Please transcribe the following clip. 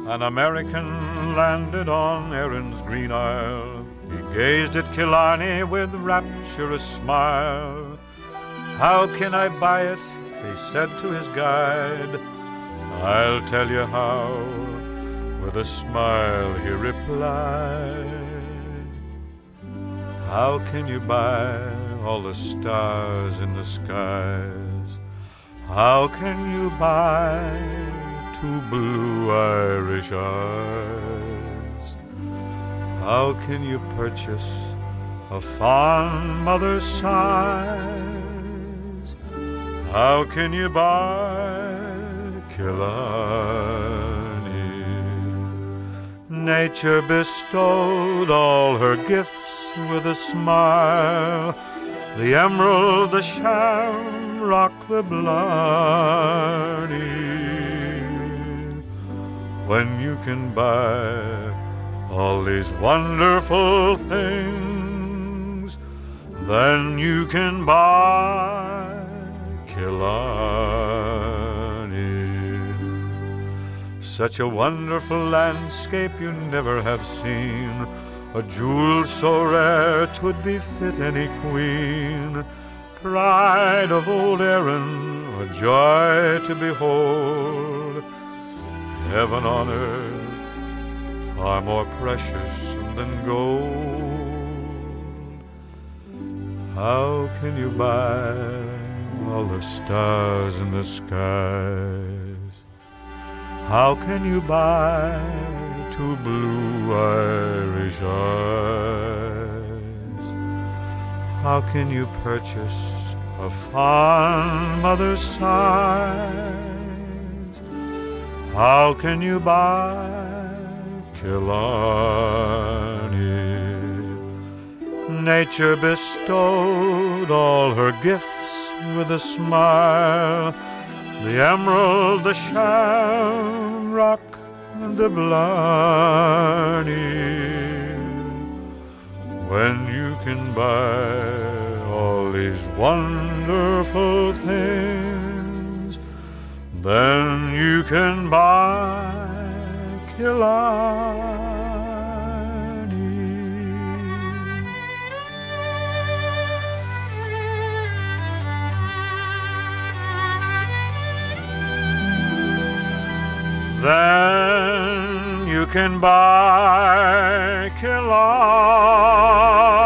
An American landed on Erin's green isle. He gazed at Killarney with rapturous smile. How can I buy it? He said to his guide. I'll tell you how, with a smile he replied. How can you buy all the stars in the skies? How can you buy 2 blue Irish eyes? How can you purchase a fond mother's sighs? How can you buy Killarney? Nature bestowed all her gifts with a smile, the emerald, the shamrock, the blarney. When you can buy all these wonderful things, then you can buy Killarney. Such a wonderful landscape you never have seen, a jewel so rare 'twould befit any queen. Pride of old Erin, a joy to behold, heaven on earth, far more precious than gold. How can you buy all the stars in the skies? How can you buy 2 blue Irish eyes? How can you purchase a fond mother's sighs? How can you buy Killarney? Nature bestowed all her gifts with a smile, the emerald, the shamrock, the blarney. When you can buy all these wonderful things, then you can buy Killarney. Then you can buy Killarney.